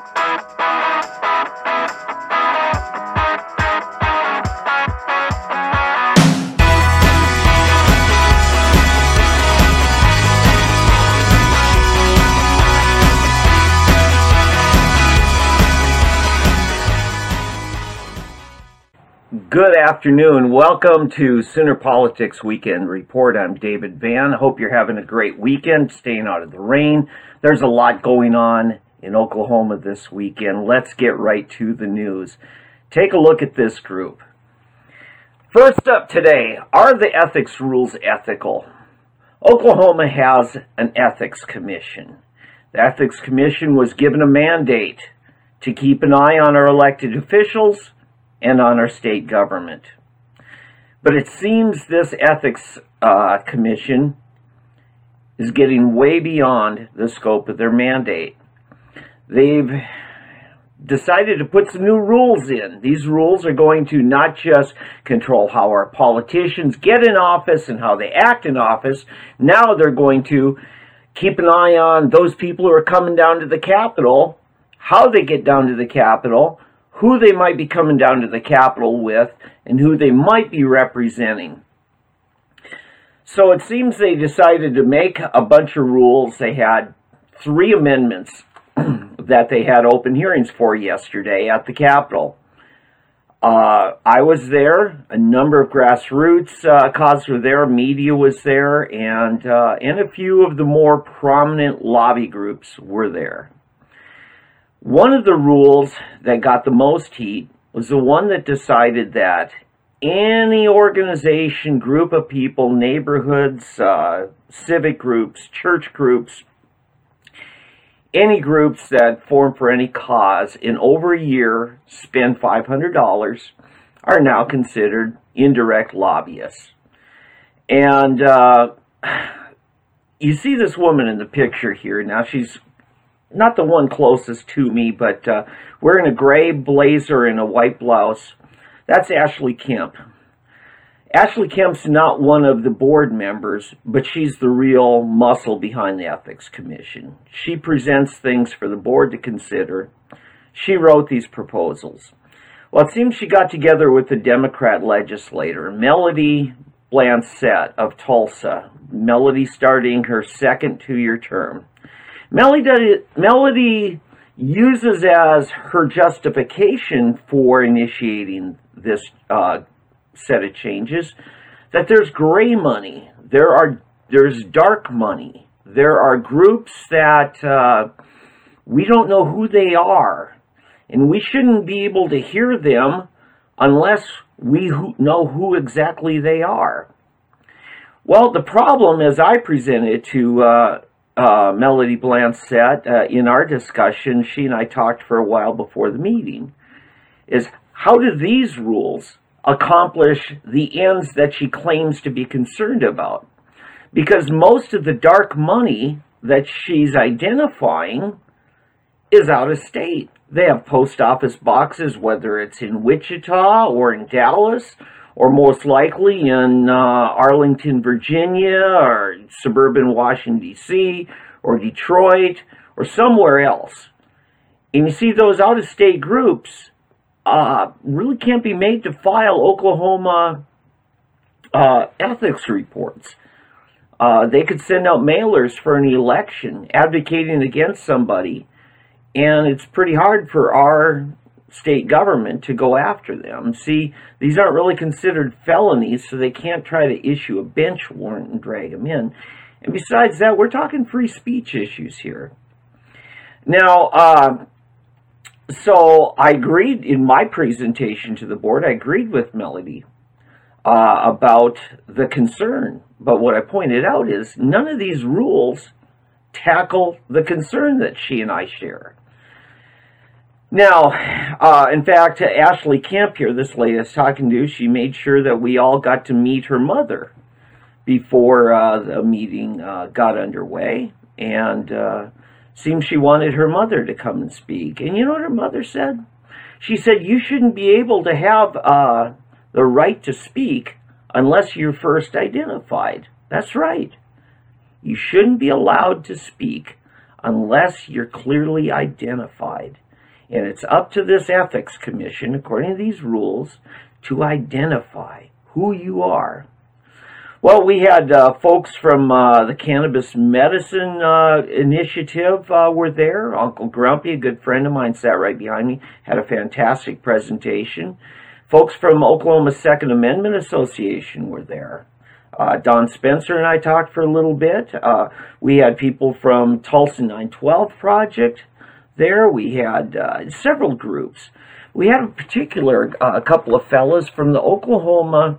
Good afternoon. Welcome to Sooner Politics Weekend Report. I'm David Van. I hope you're having a great weekend, staying out of the rain. There's a lot going on in Oklahoma this weekend. Let's get right to the news. Take a look at this group. First up today, are the ethics rules ethical? Oklahoma has an ethics commission. The ethics commission was given a mandate to keep an eye on our elected officials and on our state government. But it seems this ethics commission is getting way beyond the scope of their mandate. They've decided to put some new rules in. These rules are going to not just control how our politicians get in office and how they act in office. Now they're going to keep an eye on those people who are coming down to the Capitol, how they get down to the Capitol, who they might be coming down to the Capitol with, and who they might be representing. So it seems they decided to make a bunch of rules. They had 3 amendments that they had open hearings for yesterday at the Capitol. I was there, a number of grassroots causes were there, media was there, and a few of the more prominent lobby groups were there. One of the rules that got the most heat was the one that decided that any organization, group of people, neighborhoods, civic groups, church groups, any groups that form for any cause in over a year spend $500 are now considered indirect lobbyists. And you see this woman in the picture here. Now she's not the one closest to me, but wearing a gray blazer and a white blouse. That's Ashley Kemp. Ashley Kemp's not one of the board members, but she's the real muscle behind the Ethics Commission. She presents things for the board to consider. She wrote these proposals. Well, it seems she got together with the Democrat legislator, Melody Blancett of Tulsa. Melody starting her second 2-year term. Melody uses as her justification for initiating this set of changes that there's gray money, there's dark money, there are groups that we don't know who they are, and we shouldn't be able to hear them unless we know who exactly they are. Well, the problem, as I presented to Melody Blancett in our discussion, she and I talked for a while before the meeting, is how do these rules accomplish the ends that she claims to be concerned about? Because most of the dark money that she's identifying is out of state. They have post office boxes, whether it's in Wichita or in Dallas, or most likely in Arlington, Virginia, or suburban Washington, D.C., or Detroit, or somewhere else. And you see those out-of-state groups really can't be made to file Oklahoma ethics reports. They could send out mailers for an election advocating against somebody, and it's pretty hard for our state government to go after them. See, these aren't really considered felonies, so they can't try to issue a bench warrant and drag them in. And besides that, we're talking free speech issues here. Now, so I agreed in my presentation to the board, I agreed with Melody about the concern. But what I pointed out is none of these rules tackle the concern that she and I share. Now, in fact, Ashley Kemp here, this lady I was talking to, she made sure that we all got to meet her mother before the meeting got underway. And seems she wanted her mother to come and speak. And you know what her mother said? She said, you shouldn't be able to have the right to speak unless you're first identified. That's right. You shouldn't be allowed to speak unless you're clearly identified. And it's up to this ethics commission, according to these rules, to identify who you are. Well, we had folks from the Cannabis Medicine Initiative were there. Uncle Grumpy, a good friend of mine, sat right behind me, had a fantastic presentation. Folks from Oklahoma Second Amendment Association were there. Don Spencer and I talked for a little bit. We had people from Tulsa 912 Project there. We had several groups. We had in particular a couple of fellows from the Oklahoma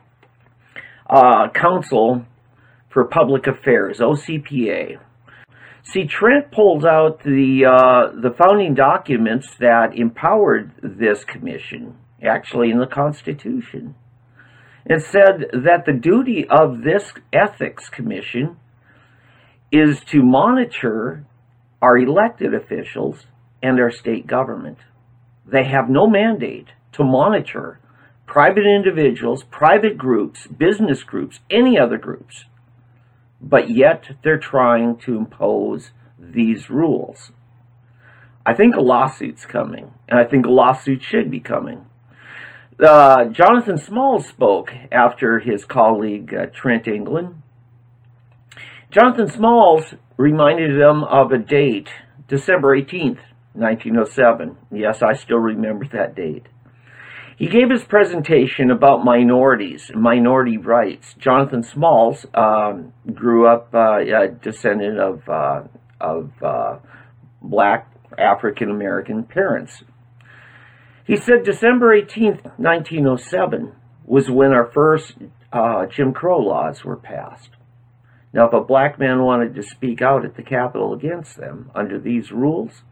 Council for Public Affairs, OCPA. See, Trent pulled out the founding documents that empowered this commission, actually in the Constitution. It said that the duty of this ethics commission is to monitor our elected officials and our state government. They have no mandate to monitor private individuals, private groups, business groups, any other groups. But yet they're trying to impose these rules. I think a lawsuit's coming, and I think a lawsuit should be coming. Jonathan Smalls spoke after his colleague Trent England. Jonathan Smalls reminded them of a date, December 18th, 1907. Yes, I still remember that date. He gave his presentation about minorities, minority rights. Jonathan Smalls grew up a descendant of black African-American parents. He said December 18th, 1907 was when our first Jim Crow laws were passed. Now, if a black man wanted to speak out at the Capitol against them under these rules,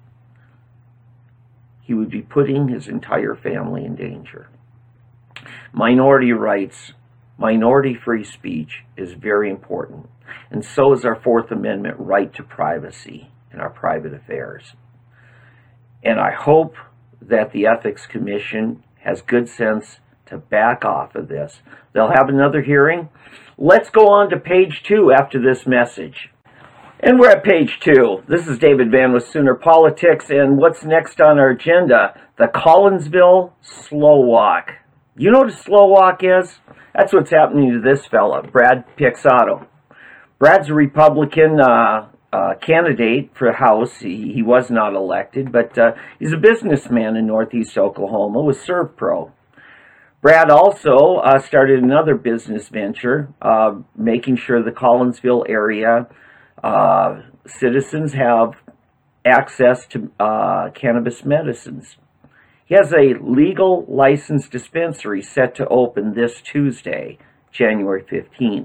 he would be putting his entire family in danger. Minority rights, minority free speech is very important. And so is our Fourth Amendment right to privacy in our private affairs. And I hope that the Ethics Commission has good sense to back off of this. They'll have another hearing. Let's go on to page 2 after this message. And we're at page 2. This is David Van with Sooner Politics, and what's next on our agenda? The Collinsville Slow Walk. You know what a slow walk is? That's what's happening to this fella, Brad Piexato. Brad's a Republican candidate for House. He was not elected, but he's a businessman in Northeast Oklahoma with ServPro. Brad also started another business venture, making sure the Collinsville area citizens have access to cannabis medicines. He has a legal licensed dispensary set to open this Tuesday, January 15th.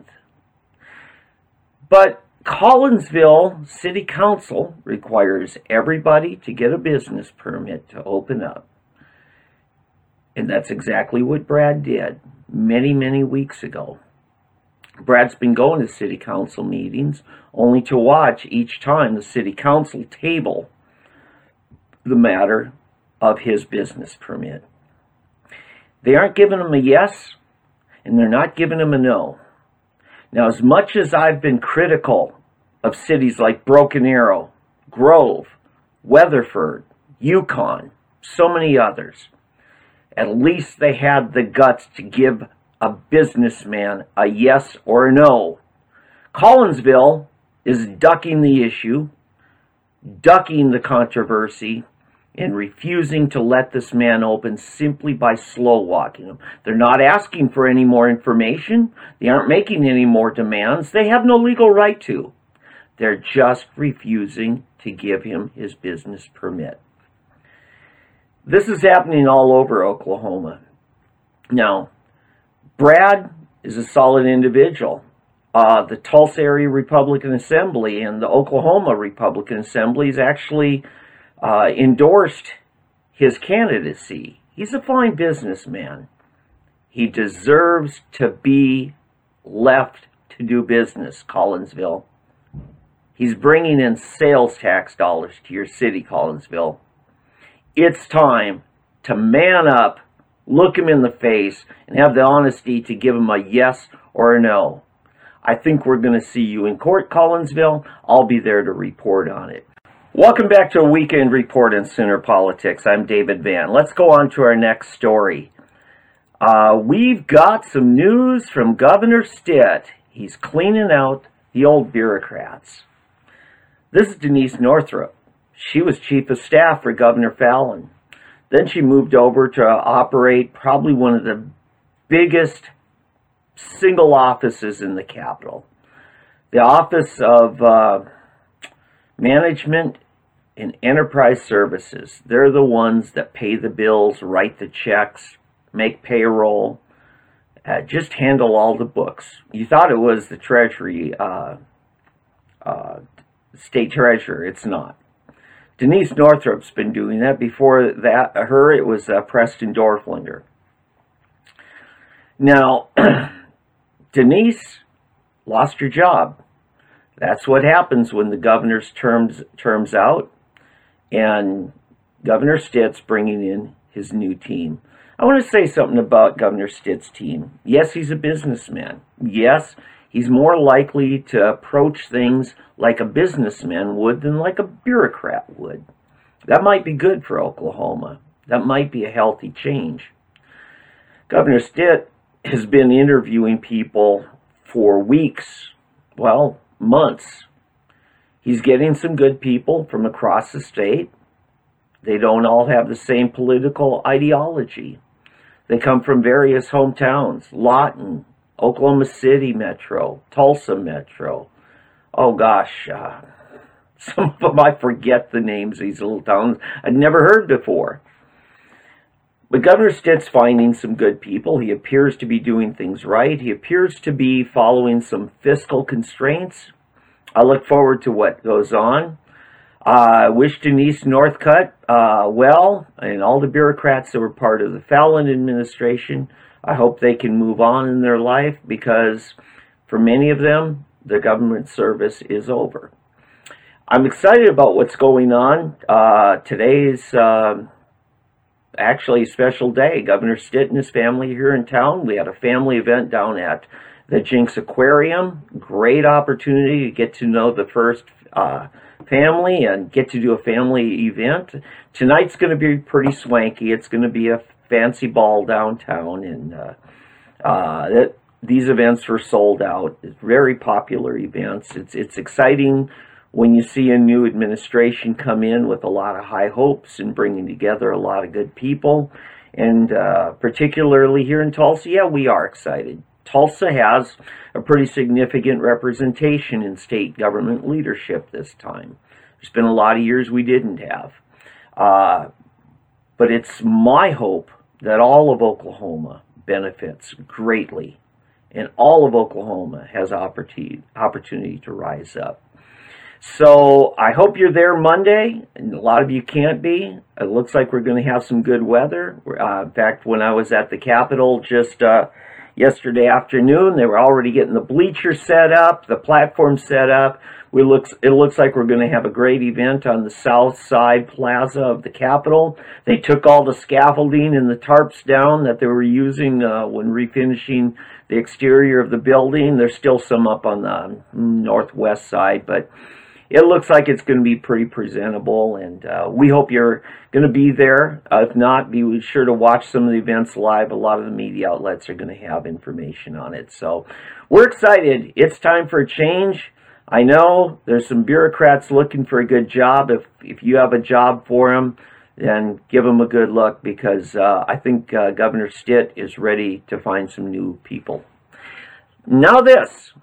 But Collinsville City Council requires everybody to get a business permit to open up. And that's exactly what Brad did many, many weeks ago. Brad's been going to city council meetings only to watch each time the city council table the matter of his business permit. They aren't giving him a yes, and they're not giving him a no. Now, as much as I've been critical of cities like Broken Arrow, Grove, Weatherford, Yukon, so many others, at least they had the guts to give a businessman a yes or a no. Collinsville is ducking the issue, ducking the controversy, and refusing to let this man open simply by slow walking him. They're not asking for any more information. They aren't making any more demands. They have no legal right to. They're just refusing to give him his business permit. This is happening all over Oklahoma. Now, Brad is a solid individual. The Tulsa Area Republican Assembly and the Oklahoma Republican Assembly has actually endorsed his candidacy. He's a fine businessman. He deserves to be left to do business, Collinsville. He's bringing in sales tax dollars to your city, Collinsville. It's time to man up, look him in the face, and have the honesty to give him a yes or a no. I think we're going to see you in court, Collinsville. I'll be there to report on it. Welcome back to a weekend report in Sooner Politics. I'm David Van. Let's go on to our next story. We've got some news from Governor Stitt. He's cleaning out the old bureaucrats. This is Denise Northrup. She was chief of staff for Governor Fallin. Then she moved over to operate probably one of the biggest single offices in the Capitol. The Office of Management and Enterprise Services. They're the ones that pay the bills, write the checks, make payroll, just handle all the books. You thought it was the Treasury, State Treasurer. It's not. Denise Northrup's been doing that. Before that, it was Preston Dorflinger. Now, Denise lost her job. That's what happens when the governor's term's out, and Governor Stitt's bringing in his new team. I want to say something about Governor Stitt's team. Yes, he's a businessman. Yes, he's more likely to approach things like a businessman would than like a bureaucrat would. That might be good for Oklahoma. That might be a healthy change. Governor Stitt has been interviewing people for weeks, well, months. He's getting some good people from across the state. They don't all have the same political ideology. They come from various hometowns: Lawton, Oklahoma City Metro, Tulsa Metro. Oh gosh, some of them I forget the names of these little towns I'd never heard before. But Governor Stitt's finding some good people. He appears to be doing things right. He appears to be following some fiscal constraints. I look forward to what goes on. I wish Denise Northrup well, and all the bureaucrats that were part of the Fallin administration. I hope they can move on in their life, because for many of them, their government service is over. I'm excited about what's going on. Today's actually a special day. Governor Stitt and his family here in town. We had a family event down at the Jinx Aquarium. Great opportunity to get to know the first family and get to do a family event. Tonight's going to be pretty swanky. It's going to be a fancy ball downtown, and these events were sold out. It's very popular events. It's exciting when you see a new administration come in with a lot of high hopes and bringing together a lot of good people. And particularly here in Tulsa, yeah, we are excited. Tulsa has a pretty significant representation in state government leadership this time. There's been a lot of years we didn't have. But it's my hope that all of Oklahoma benefits greatly, and all of Oklahoma has opportunity to rise up. So I hope you're there Monday, and a lot of you can't be. It looks like we're going to have some good weather. In fact, when I was at the Capitol just yesterday afternoon, they were already getting the bleachers set up, the platform set up. It looks like we're going to have a great event on the south side plaza of the Capitol. They took all the scaffolding and the tarps down that they were using when refinishing the exterior of the building. There's still some up on the northwest side, but it looks like it's going to be pretty presentable, and we hope you're going to be there. If not, be sure to watch some of the events live. A lot of the media outlets are going to have information on it. So we're excited. It's time for a change. I know there's some bureaucrats looking for a good job. If you have a job for them, then give them a good look, because I think Governor Stitt is ready to find some new people. Now this.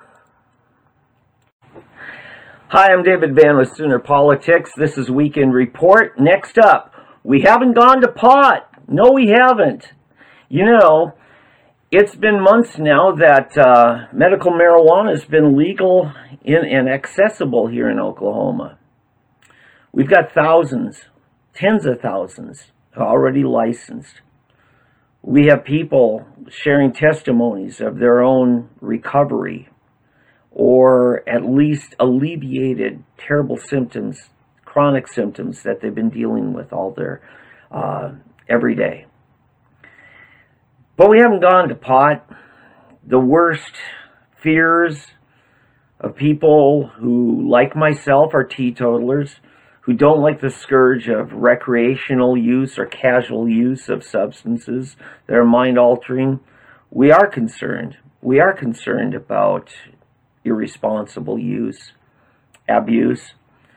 Hi, I'm David Van with Sooner Politics. This is Weekend Report. Next up, we haven't gone to pot. No, we haven't. You know, it's been months now that medical marijuana has been legal and accessible here in Oklahoma. We've got thousands, tens of thousands already licensed. We have people sharing testimonies of their own recovery, or at least alleviated terrible symptoms, chronic symptoms that they've been dealing with all their every day. But we haven't gone to pot. The worst fears of people who, like myself, are teetotalers, who don't like the scourge of recreational use or casual use of substances that are mind-altering. We are concerned. We are concerned about irresponsible use, abuse.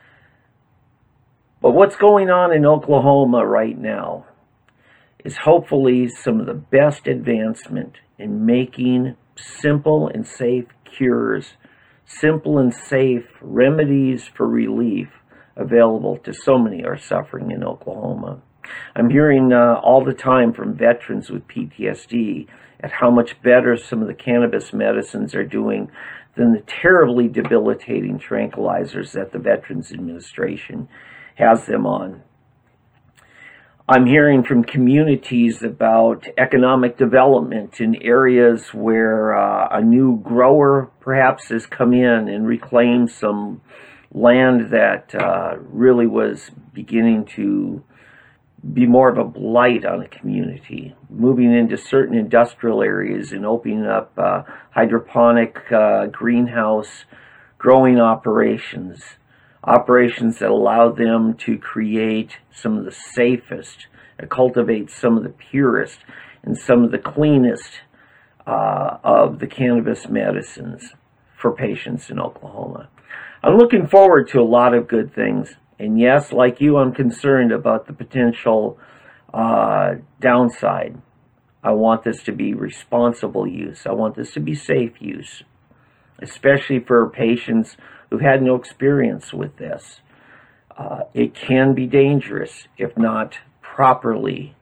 But what's going on in Oklahoma right now is hopefully some of the best advancement in making simple and safe cures, simple and safe remedies for relief available to so many who are suffering in Oklahoma. I'm hearing all the time from veterans with PTSD at how much better some of the cannabis medicines are doing than the terribly debilitating tranquilizers that the Veterans Administration has them on. I'm hearing from communities about economic development in areas where a new grower perhaps has come in and reclaimed some land that really was beginning to be more of a blight on a community, moving into certain industrial areas and opening up hydroponic greenhouse growing operations that allow them to create some of the safest, cultivate some of the purest and some of the cleanest of the cannabis medicines for patients in Oklahoma. I'm looking forward to a lot of good things. And yes, like you, I'm concerned about the potential downside. I want this to be responsible use. I want this to be safe use, especially for patients who've had no experience with this. It can be dangerous if not properly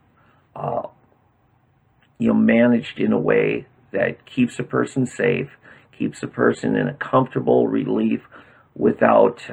managed in a way that keeps a person safe, keeps a person in a comfortable relief without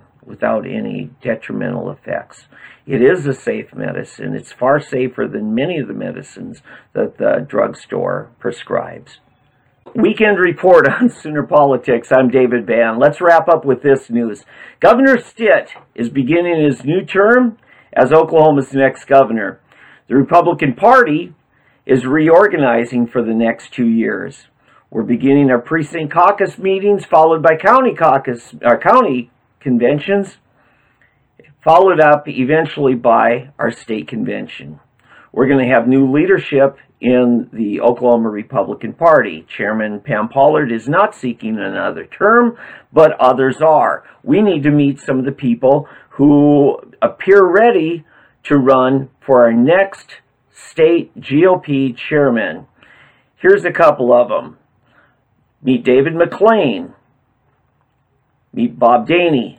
any detrimental effects. It is a safe medicine. It's far safer than many of the medicines that the drugstore prescribes. Weekend report on Sooner Politics. I'm David Van. Let's wrap up with this news. Governor Stitt is beginning his new term as Oklahoma's next governor. The Republican Party is reorganizing for the next 2 years. We're beginning our precinct caucus meetings, followed by county conventions, followed up eventually by our state convention. We're going to have new leadership in the Oklahoma Republican Party. Chairman Pam Pollard is not seeking another term, but others are. We need to meet some of the people who appear ready to run for our next state GOP chairman. Here's a couple of them. Meet David McLean. Meet Bob Daney.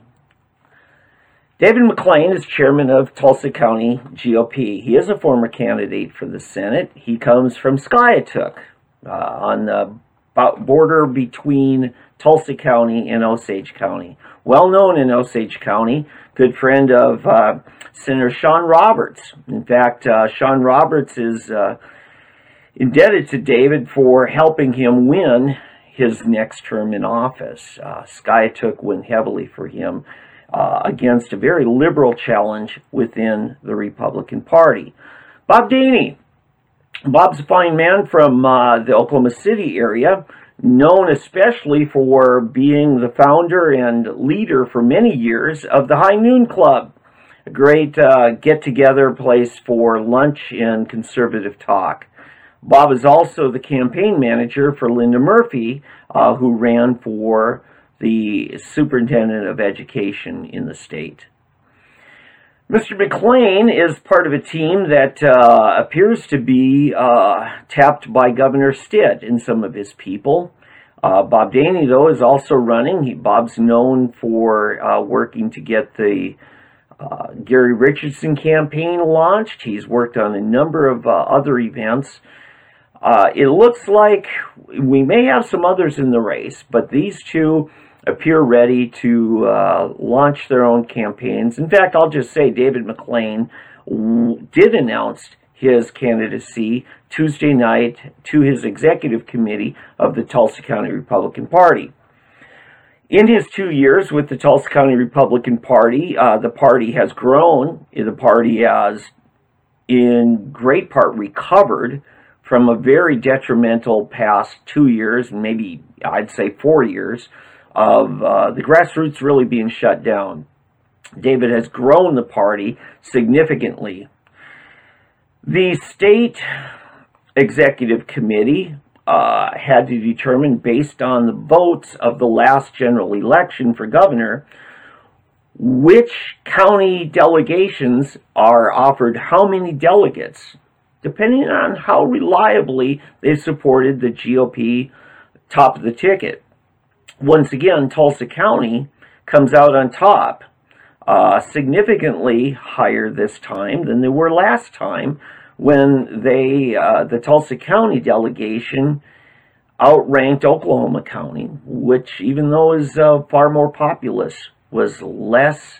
David McLean is chairman of Tulsa County GOP. He is a former candidate for the Senate. He comes from Skiatook, on the border between Tulsa County and Osage County. Well known in Osage County, good friend of Senator Sean Roberts. In fact, Sean Roberts is indebted to David for helping him win his next term in office. Skiatook went heavily for him against a very liberal challenge within the Republican Party. Bob Daney. Bob's a fine man from the Oklahoma City area, known especially for being the founder and leader for many years of the High Noon Club, a great get-together place for lunch and conservative talk. Bob is also the campaign manager for Linda Murphy, who ran for the superintendent of education in the state. Mr. McLean is part of a team that appears to be tapped by Governor Stitt and some of his people. Bob Daney, though, is also running. Bob's known for working to get the Gary Richardson campaign launched. He's worked on a number of other events. It looks like we may have some others in the race, but these two appear ready to launch their own campaigns. In fact, I'll just say David McLean did announce his candidacy Tuesday night to his executive committee of the Tulsa County Republican Party. In his 2 years with the Tulsa County Republican Party, the party has grown. The party has, in great part, recovered from a very detrimental past 2 years, and maybe I'd say 4 years, of the grassroots really being shut down. David has grown the party significantly. The state executive committee had to determine, based on the votes of the last general election for governor, which county delegations are offered how many delegates, depending on how reliably they supported the GOP top of the ticket. Once again, Tulsa County comes out on top, significantly higher this time than they were last time, when the Tulsa County delegation outranked Oklahoma County, which, even though is far more populous, was less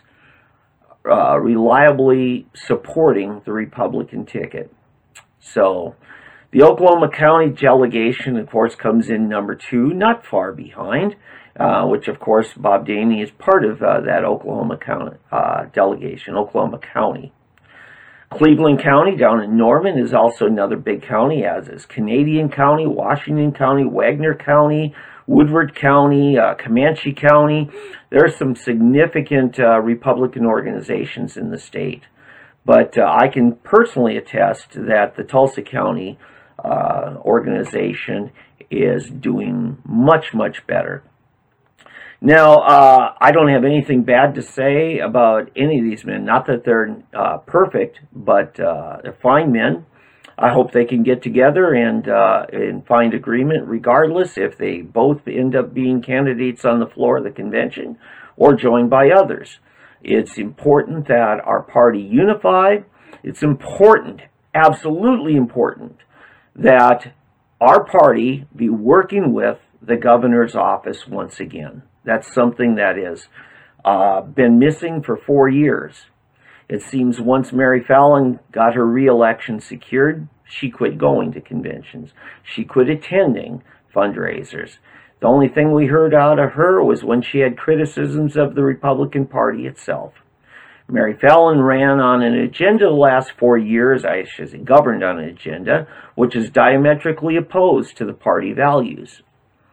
reliably supporting the Republican ticket. So the Oklahoma County delegation, of course, comes in number 2, not far behind, which, of course, Bob Daney is part of that Oklahoma County delegation, Oklahoma County. Cleveland County down in Norman is also another big county, as is Canadian County, Washington County, Wagner County, Woodward County, Comanche County. There are some significant Republican organizations in the state. But I can personally attest that the Tulsa County organization is doing much, much better. Now, I don't have anything bad to say about any of these men. Not that they're perfect, but they're fine men. I hope they can get together and find agreement, regardless if they both end up being candidates on the floor of the convention or joined by others. It's important that our party unify. It's important, absolutely important, that our party be working with the governor's office once again. That's something that has been missing for 4 years. It seems once Mary Fallin got her re-election secured, she quit going to conventions. She quit attending fundraisers. The only thing we heard out of her was when she had criticisms of the Republican Party itself. Mary Fallin ran on an agenda the last 4 years, I should say governed on an agenda, which is diametrically opposed to the party values.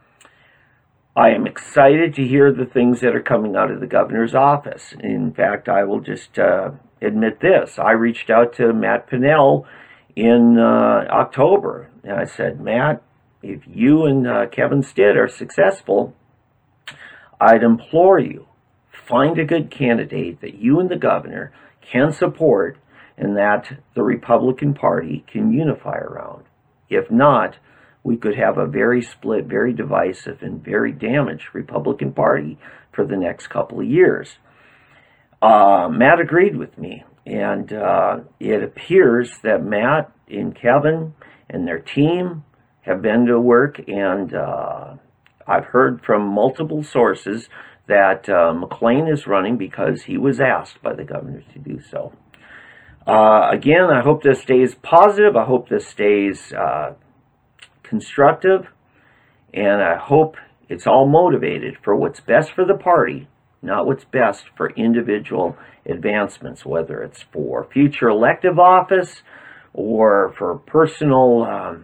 I am excited to hear the things that are coming out of the governor's office. In fact, I will just admit this. I reached out to Matt Pinnell in October, and I said, Matt, if you and Kevin Stitt are successful, I'd implore you, find a good candidate that you and the governor can support and that the Republican Party can unify around. If not, we could have a very split, very divisive, and very damaged Republican Party for the next couple of years. Matt agreed with me, and it appears that Matt and Kevin and their team have been to work, and I've heard from multiple sources that McLean is running because he was asked by the governor to do so. Again, I hope this stays positive. I hope this stays constructive, and I hope it's all motivated for what's best for the party, not what's best for individual advancements, whether it's for future elective office or for personal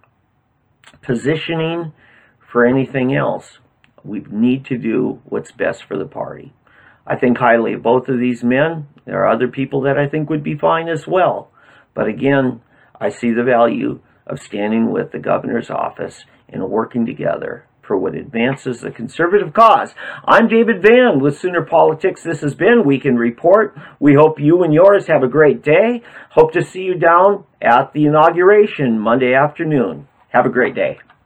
positioning, for anything else. We need to do what's best for the party. I think highly of both of these men. There are other people that I think would be fine as well. But again, I see the value of standing with the governor's office and working together for what advances the conservative cause. I'm David Van with Sooner Politics. This has been Weekend Report. We hope you and yours have a great day. Hope to see you down at the inauguration Monday afternoon. Have a great day.